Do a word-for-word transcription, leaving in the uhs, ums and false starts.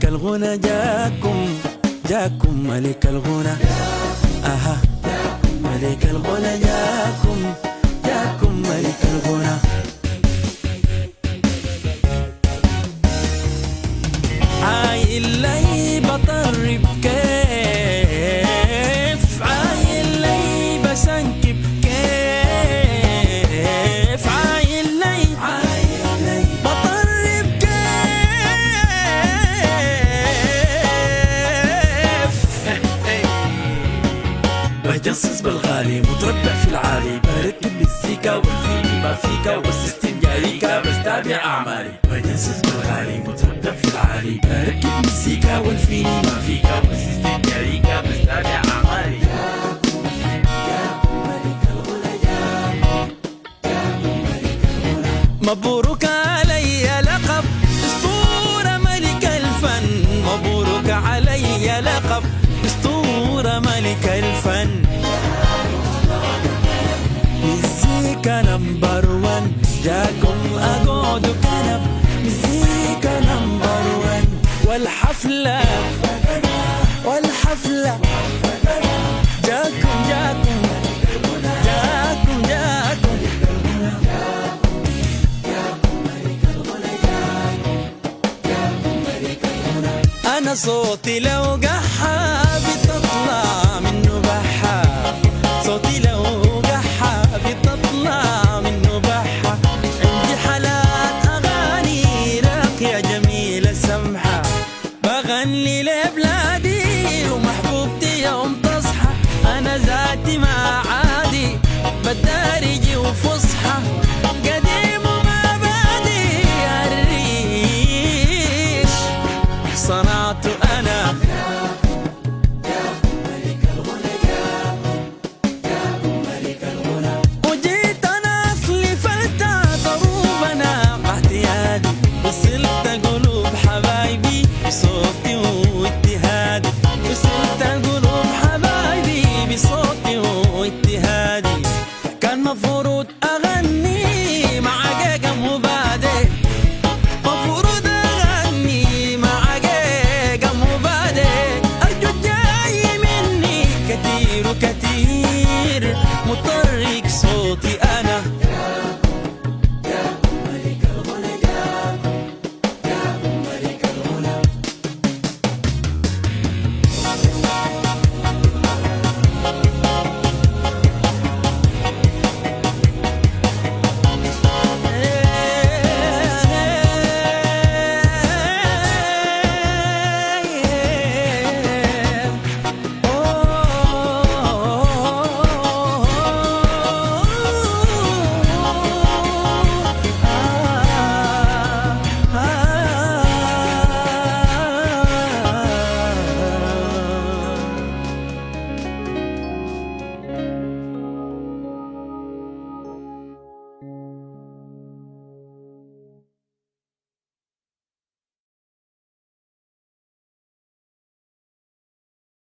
الغنى جاكم، جاكم ملك الغنى. أها ملك الغنى جاكم، جاكم ملك الغنى. عايل لي بطرب كيف، عايل لي بسنكب كيف، عايل لي بطرب كيف. بجصص بالغالي متربع في العالي، بركب بالسيكا والفيني ما فيكا والسيستم جاريكا بس تابع أعمالي. بجصص بالغالي متربع في العالي، بركب بالسيكا والفيني ما فيكا والسيستم جاريكا بس تابع أعمالي. مبروك علي لقب أسطورة ملك الفن، مبروك علي لقب أسطورة ملك الفن. مزيكا نمبر ون جاكم أقعد كنب، مزيكا نمبر ون. والحفلة والحفلة جاكم جاكم جاكم جاكم. أنا صوتي لو قحى بتطلع منه بحة، صوتي لو قحى بتطلع منه بحة. عندي حالات أغاني راقية جميلة سمحة، بغني لبلادي ومحبوبتي يوم تصحى. أنا ذاتي ما عادي بالدارجي وفصحى،